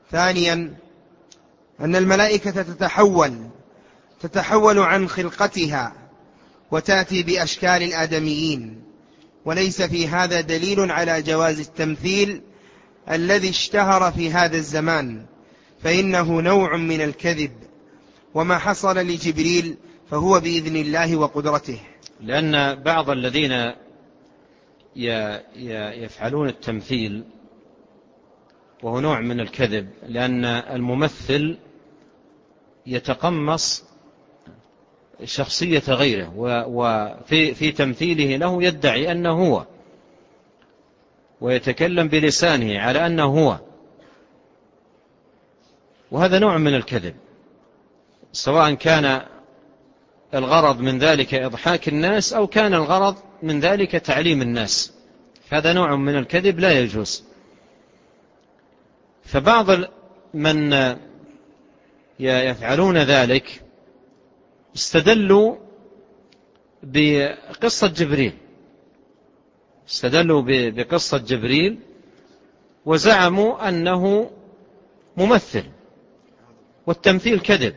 ثانيا أن الملائكة تتحول عن خلقتها وتأتي بأشكال الآدميين، وليس في هذا دليل على جواز التمثيل الذي اشتهر في هذا الزمان، فإنه نوع من الكذب، وما حصل لجبريل فهو بإذن الله وقدرته. لأن بعض الذين يفعلون التمثيل وهو نوع من الكذب، لأن الممثل يتقمص شخصية غيره، وفي تمثيله له يدعي أنه هو، ويتكلم بلسانه على أنه هو، وهذا نوع من الكذب، سواء كان الغرض من ذلك إضحاك الناس أو كان الغرض من ذلك تعليم الناس. هذا نوع من الكذب لا يجوز. فبعض من يفعلون ذلك استدلوا بقصة جبريل وزعموا أنه ممثل، والتمثيل كذب،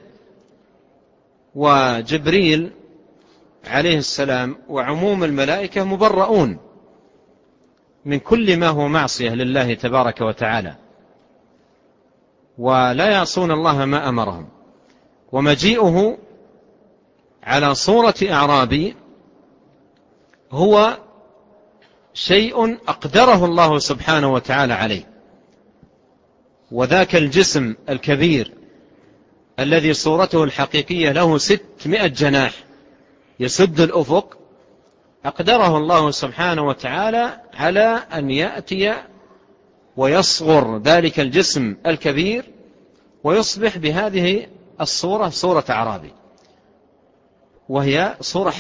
وجبريل عليه السلام وعموم الملائكة مبرؤون من كل ما هو معصية لله تبارك وتعالى، ولا يعصون الله ما أمرهم. ومجيئه على صورة أعرابي هو شيء أقدره الله سبحانه وتعالى عليه، وذاك الجسم الكبير الذي صورته الحقيقية له 600 جناح يسد الأفق، أقدره الله سبحانه وتعالى على أن يأتي ويصغر ذلك الجسم الكبير ويصبح بهذه الصورة صورة أعرابي، وهي صورة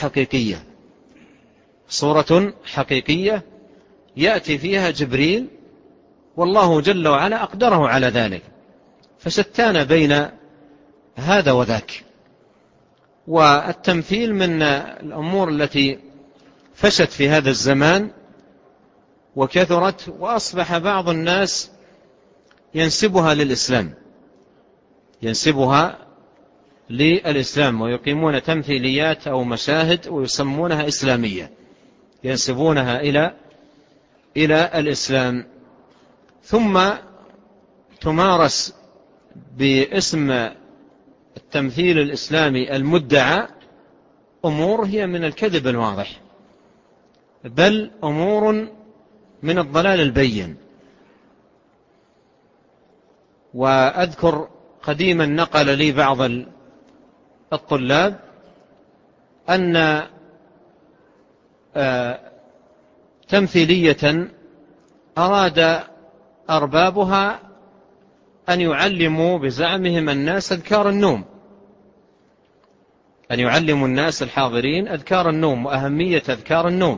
حقيقية يأتي فيها جبريل، والله جل وعلا أقدره على ذلك. فشتان بين هذا وذاك. والتمثيل من الأمور التي فشت في هذا الزمان وكثرت، وأصبح بعض الناس ينسبها للإسلام ويقيمون تمثيليات أو مشاهد ويسمونها إسلامية، ينسبونها إلى الإسلام، ثم تمارس باسم التمثيل الإسلامي المدعى أمور هي من الكذب الواضح، بل أمور من الضلال البين. وأذكر قديما نقل لي بعض الطلاب أن تمثيلية أراد أربابها أن يعلموا بزعمهم الناس أذكار النوم، أن يعلموا الناس الحاضرين أذكار النوم وأهمية أذكار النوم.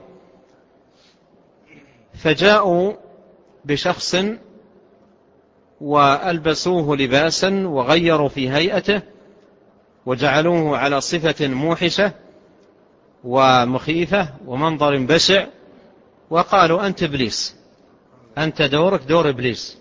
فجاءوا بشخص وألبسوه لباسا وغيروا في هيئته وجعلوه على صفة موحشة ومخيفة ومنظر بشع، وقالوا أنت إبليس، أنت دورك دور إبليس.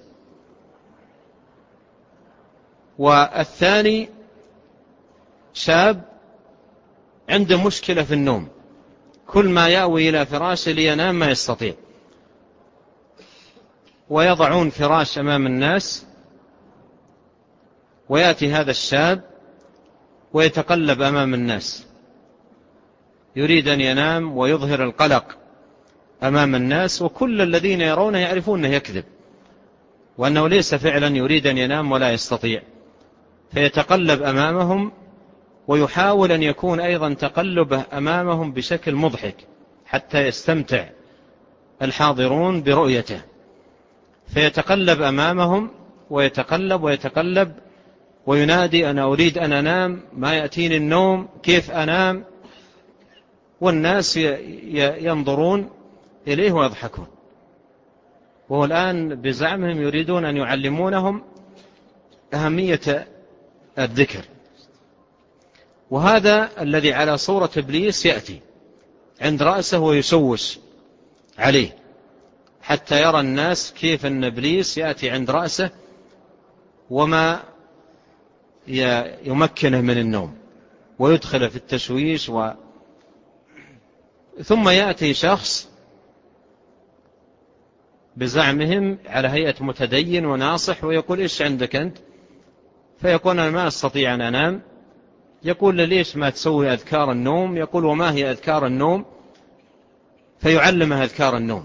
والثاني شاب عنده مشكلة في النوم، كل ما يأوي إلى فراشه لينام ما يستطيع، ويضعون فراش أمام الناس، ويأتي هذا الشاب ويتقلب أمام الناس، يريد أن ينام ويظهر القلق أمام الناس، وكل الذين يرونه يعرفون أنه يكذب وأنه ليس فعلا يريد أن ينام ولا يستطيع، فيتقلب أمامهم ويحاول أن يكون أيضا تقلبه أمامهم بشكل مضحك حتى يستمتع الحاضرون برؤيته، فيتقلب أمامهم ويتقلب وينادي أنا أريد أن أنام، ما يأتيني النوم، كيف أنام؟ والناس ينظرون إليه ويضحكون، وهو الآن بزعمهم يريدون أن يعلمونهم أهمية الذكر. وهذا الذي على صورة إبليس يأتي عند رأسه ويشوش عليه حتى يرى الناس كيف أن إبليس يأتي عند رأسه وما يمكنه من النوم ويدخله في التشويش ثم يأتي شخص بزعمهم على هيئة متدين وناصح ويقول إيش عندك أنت؟ فيقول أنا ما أستطيع أن أنام. يقول ليش ما تسوي أذكار النوم؟ يقول وما هي أذكار النوم؟ فيعلمه أذكار النوم.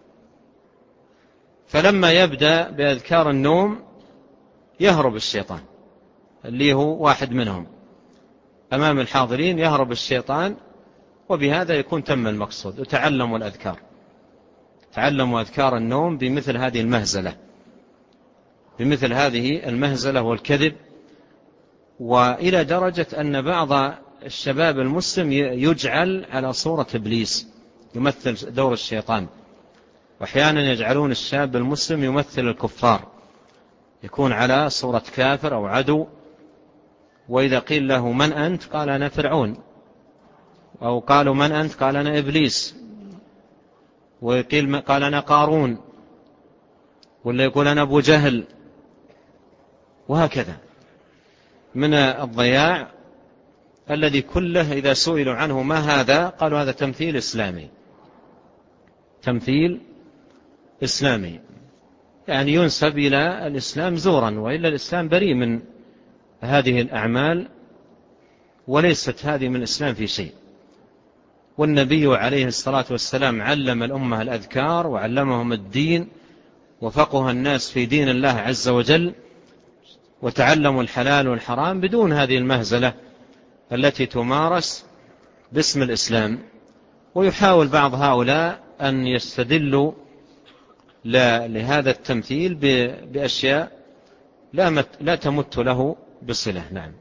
فلما يبدأ بأذكار النوم يهرب الشيطان اللي هو واحد منهم أمام الحاضرين، يهرب الشيطان، وبهذا يكون تم المقصود. وتعلموا الأذكار، تعلموا أذكار النوم بمثل هذه المهزلة، بمثل هذه المهزلة والكذب. وإلى درجة أن بعض الشباب المسلم يجعل على صورة إبليس يمثل دور الشيطان، وأحيانا يجعلون الشاب المسلم يمثل الكفار، يكون على صورة كافر أو عدو. وإذا قيل له من أنت؟ قال أنا فرعون، أو قالوا من أنت؟ قال أنا إبليس، وقيل قال أنا قارون، ولا يقول أنا أبو جهل، وهكذا من الضياع الذي كله إذا سئلوا عنه ما هذا؟ قالوا هذا تمثيل إسلامي، تمثيل إسلامي، يعني ينسب إلى الإسلام زورا، وإلا الإسلام بريء من هذه الأعمال، وليست هذه من الإسلام في شيء. والنبي عليه الصلاة والسلام علم الأمة الأذكار وعلمهم الدين، وفقه الناس في دين الله عز وجل، وتعلموا الحلال والحرام بدون هذه المهزلة التي تمارس باسم الإسلام. ويحاول بعض هؤلاء أن يستدلوا لهذا التمثيل بأشياء لا تمت له بصلة. نعم.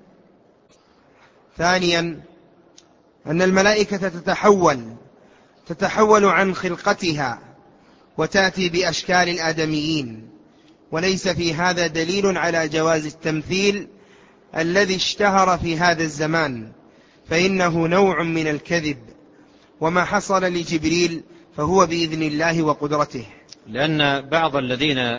ثانيا أن الملائكة تتحول عن خلقتها وتأتي بأشكال آدميين، وليس في هذا دليل على جواز التمثيل الذي اشتهر في هذا الزمان، فإنه نوع من الكذب، وما حصل لجبريل فهو بإذن الله وقدرته. لأن بعض الذين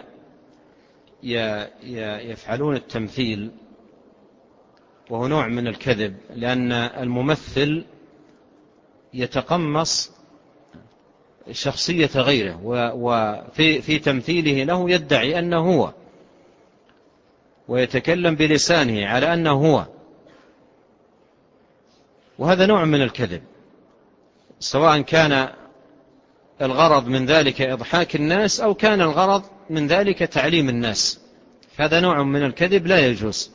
يفعلون التمثيل وهو نوع من الكذب، لأن الممثل يتقمص شخصية غيره، وفي تمثيله له يدعي أنه هو، ويتكلم بلسانه على أنه هو، وهذا نوع من الكذب، سواء كان الغرض من ذلك إضحاك الناس أو كان الغرض من ذلك تعليم الناس. هذا نوع من الكذب لا يجوز.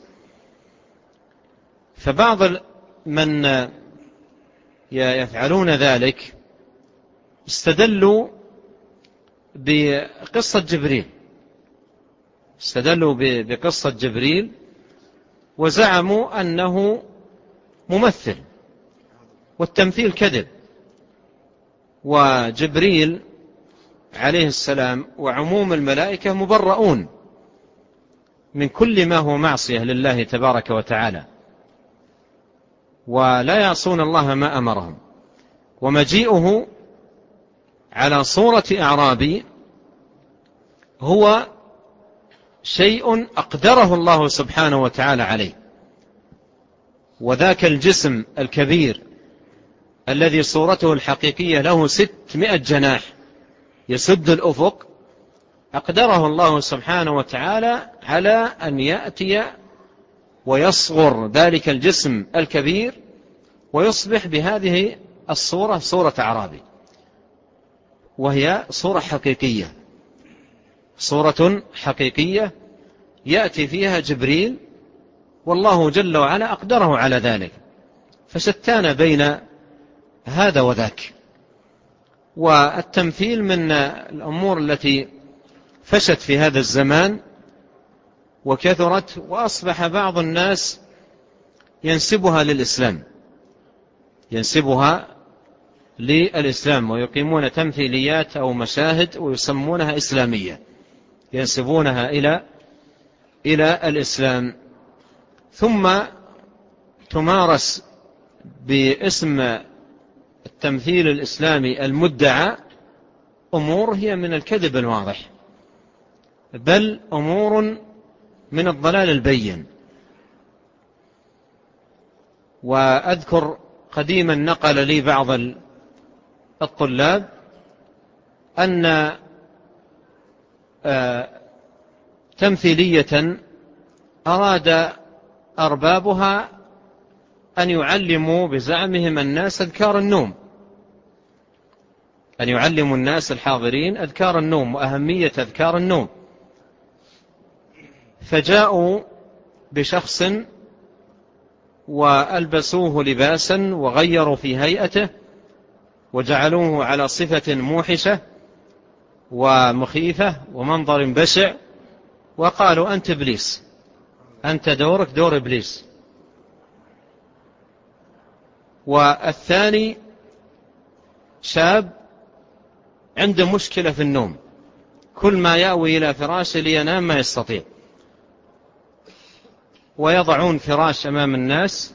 فبعض من يفعلون ذلك استدلوا بقصة جبريل، استدلوا بقصة جبريل وزعموا أنه ممثل، والتمثيل كذب. وجبريل عليه السلام وعموم الملائكة مبرؤون من كل ما هو معصية لله تبارك وتعالى، ولا يعصون الله ما أمرهم. ومجيئه على صورة أعرابي هو شيء أقدره الله سبحانه وتعالى عليه، وذاك الجسم الكبير الذي صورته الحقيقية له 600 جناح يسد الأفق، أقدره الله سبحانه وتعالى على أن يأتي ويصغر ذلك الجسم الكبير ويصبح بهذه الصورة صورة أعرابي، وهي صورة حقيقية، صورة حقيقية يأتي فيها جبريل، والله جل وعلا أقدره على ذلك. فشتان بين هذا وذاك. والتمثيل من الأمور التي فشت في هذا الزمان وكثرت، وأصبح بعض الناس ينسبها للإسلام، ينسبها للإسلام، ويقيمون تمثيليات أو مشاهد ويسمونها إسلامية، ينسبونها إلى الإسلام، ثم تمارس باسم التمثيل الإسلامي المدعى أمور هي من الكذب الواضح، بل أمور من الضلال البين. وأذكر قديما نقل لي بعض الطلاب أن تمثيلية أراد أربابها أن يعلموا بزعمهم الناس أذكار النوم، أن يعلموا الناس الحاضرين أذكار النوم وأهمية أذكار النوم. فجاءوا بشخص وألبسوه لباسا وغيروا في هيئته وجعلوه على صفة موحشة ومخيفة ومنظر بشع، وقالوا أنت إبليس، أنت دورك دور إبليس. والثاني شاب عنده مشكلة في النوم، كل ما يأوي إلى فراشه لينام ما يستطيع، ويضعون فراش أمام الناس،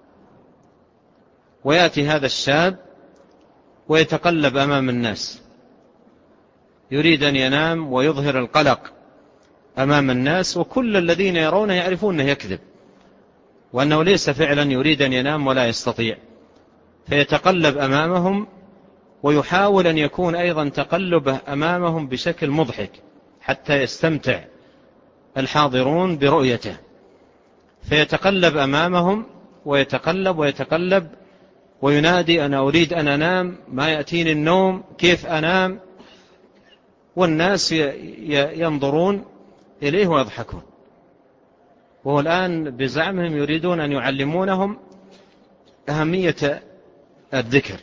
ويأتي هذا الشاب ويتقلب أمام الناس، يريد أن ينام ويظهر القلق أمام الناس، وكل الذين يرونه يعرفون أنه يكذب وأنه ليس فعلا يريد أن ينام ولا يستطيع، فيتقلب أمامهم ويحاول أن يكون أيضا تقلبه أمامهم بشكل مضحك حتى يستمتع الحاضرون برؤيته. فيتقلب أمامهم ويتقلب ويتقلب وينادي أنا أريد أن أنام، ما يأتيني النوم، كيف أنام؟ والناس ينظرون إليه ويضحكون، وهو الآن بزعمهم يريدون أن يعلمونهم أهمية الذكر.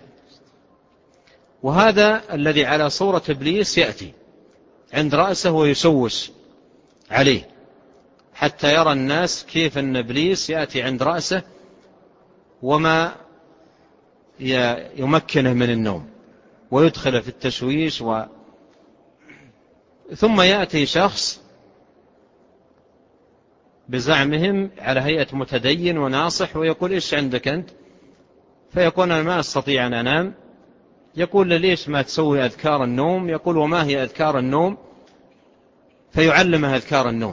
وهذا الذي على صورة إبليس يأتي عند رأسه ويشوش عليه حتى يرى الناس كيف أن إبليس يأتي عند رأسه وما يمكنه من النوم ويدخل في التشويش. ثم يأتي شخص بزعمهم على هيئة متدين وناصح ويقول إيش عندك أنت؟ فيقول أنا ما أستطيع أن أنام. يقول له ليش ما تسوي أذكار النوم؟ يقول وما هي أذكار النوم؟ فيعلمه أذكار النوم.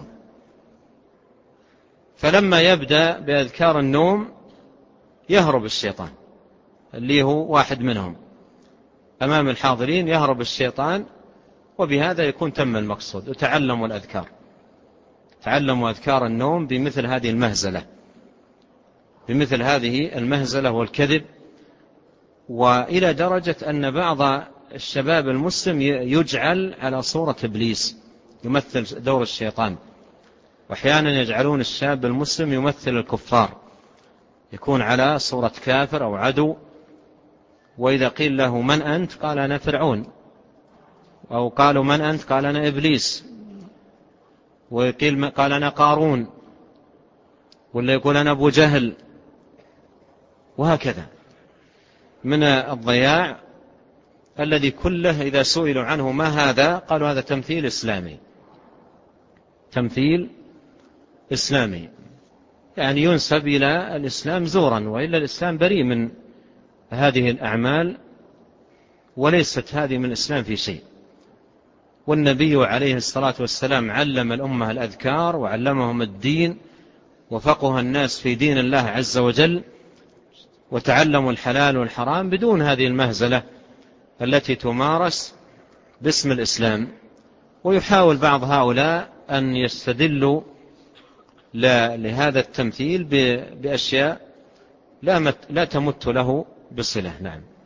فلما يبدأ بأذكار النوم يهرب الشيطان اللي هو واحد منهم أمام الحاضرين، يهرب الشيطان، وبهذا يكون تم المقصود. وتعلموا الأذكار، تعلموا أذكار النوم بمثل هذه المهزلة، بمثل هذه المهزلة والكذب. وإلى درجة أن بعض الشباب المسلم يجعل على صورة إبليس يمثل دور الشيطان، وأحيانا يجعلون الشاب المسلم يمثل الكفار، يكون على صورة كافر أو عدو، وإذا قيل له من أنت؟ قال أنا فرعون، أو قالوا من أنت؟ قال أنا إبليس، وقيل قال أنا قارون، ولا يقول أنا أبو جهل، وهكذا من الضياع الذي كله إذا سئلوا عنه ما هذا؟ قالوا هذا تمثيل إسلامي، تمثيل إسلامي، يعني ينسب إلى الإسلام زورا، وإلا الإسلام بريء من هذه الأعمال، وليست هذه من الإسلام في شيء. والنبي عليه الصلاة والسلام علم الأمة الأذكار وعلمهم الدين وفقه الناس في دين الله عز وجل، وتعلموا الحلال والحرام بدون هذه المهزلة التي تمارس باسم الإسلام. ويحاول بعض هؤلاء أن يستدلوا لهذا التمثيل بأشياء لا تمت له بصلة. نعم.